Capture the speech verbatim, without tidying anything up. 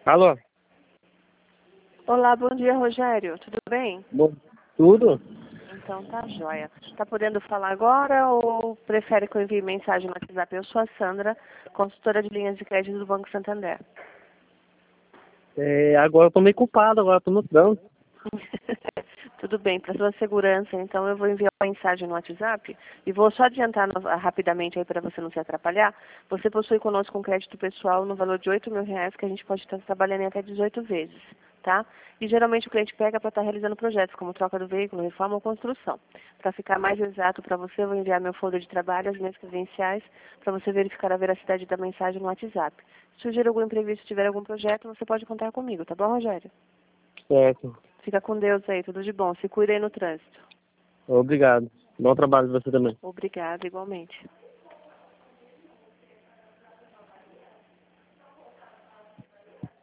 Alô? Olá, bom dia, Rogério. Tudo bem? Bom, tudo? Então tá joia. Tá podendo falar agora ou prefere que eu envie mensagem no WhatsApp? Eu sou a Sandra, consultora de linhas de crédito do Banco Santander. É, agora eu tô meio culpado, agora eu tô no trânsito. Tudo bem, para sua segurança, então eu vou enviar uma mensagem no WhatsApp e vou só adiantar no- rapidamente aí para você não se atrapalhar. Você possui conosco um crédito pessoal no valor de oito mil reais que a gente pode estar trabalhando em até dezoito vezes, tá? E geralmente o cliente pega para estar realizando projetos como troca do veículo, reforma ou construção. Para ficar mais exato para você, eu vou enviar meu folder de trabalho, as minhas credenciais, para você verificar a veracidade da mensagem no WhatsApp. Se surgir algum imprevisto, tiver algum projeto, você pode contar comigo, tá bom, Rogério? Certo. Fica com Deus aí, tudo de bom. Se cuida aí no trânsito. Obrigado. Bom trabalho pra você também. Obrigada, igualmente.